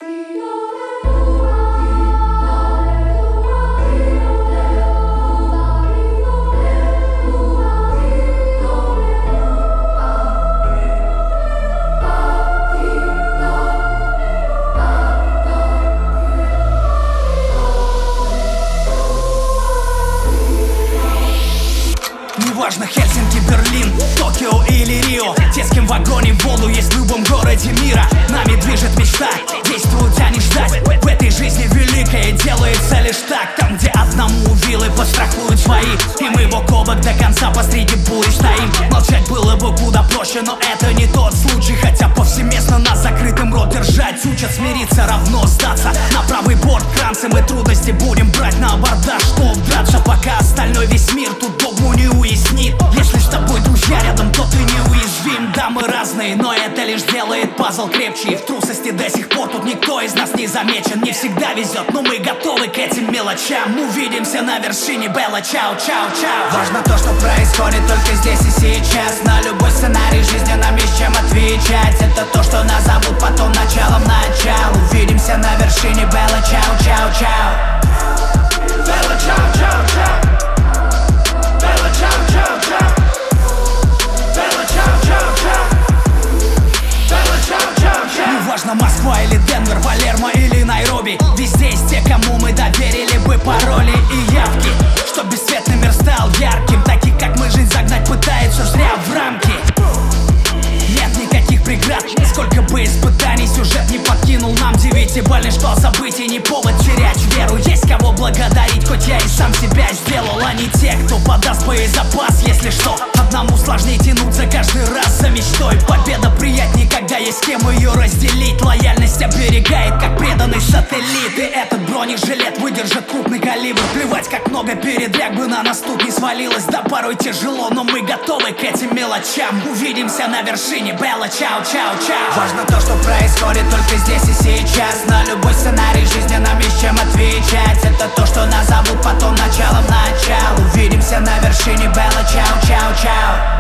Неважно, Хельсинки, Берлин, Токио или Рио, те, с кем в вагоне Волу есть в любом городе мира. Нами движет мечта, действуют, а не ждать. В этой жизни великое делается лишь так. Там, где одному вилы пострахуют свои, и мы бок о бок до конца посреди бури стоим. Молчать было бы куда проще, но это не тот случай. Хотя повсеместно нас закрытым рот держать учат. Смириться равно сдаться. На правый борт кранцы мы трудности будем брать на абордаж, чтоб драться, пока остальной весь мир тут догму не уяснит. Если с тобой друзья рядом, то ты неуязвим. Да, мы разные, но это лишь делает пазл крепче. И в трусости до сих пор тут никто из нас не замечен. Не всегда везет, но мы готовы к этим мелочам. Увидимся на вершине, Белла, чао, чао, чао. Важно то, что происходит только здесь и сейчас. На любой сценарий жизни нам есть чем отвечать. Это то, что назовут потом началом начала. Увидимся на вершине, Белла, чао, чао, чао. Белла, чао, чао, чао. Белла, чао, чао, чао. Белла, чао, чао, чао. Белла, чао, чао, чао. Неважно, Москва или Денвер, Палермо или Найроби, везде есть те, кому мы доверили бы пароли и явки, чтоб бесцветный мир стал ярким. Таких, как мы, жизнь загнать пытается зря в рамки. Нет никаких преград, сколько бы испытаний сюжет не подкинул нам. 9-бальный шквал событий не повод терять веру. Есть кого благодарить, хоть я и сам себя сделал, а не те, кто подаст боезапас, если что. Одному сложнее тянуться каждый раз за мечтой. Победа приятнее, когда есть с кем ее разделить. Лояльность оберегает, как преданный сателлит. И этот бронежилет выдержит крупный калибр. Плевать, как много передряг бы на нас тут не свалилось. Да, порой тяжело, но мы готовы к этим мелочам. Увидимся на вершине, Белла, чао, чао, чао. Важно то, что происходит только здесь и сейчас. На любой сценарий жизни нам есть чем отвечать. Это то, что назовут потом началом начала. Увидимся на вершине, Белла, чао, чао, чао.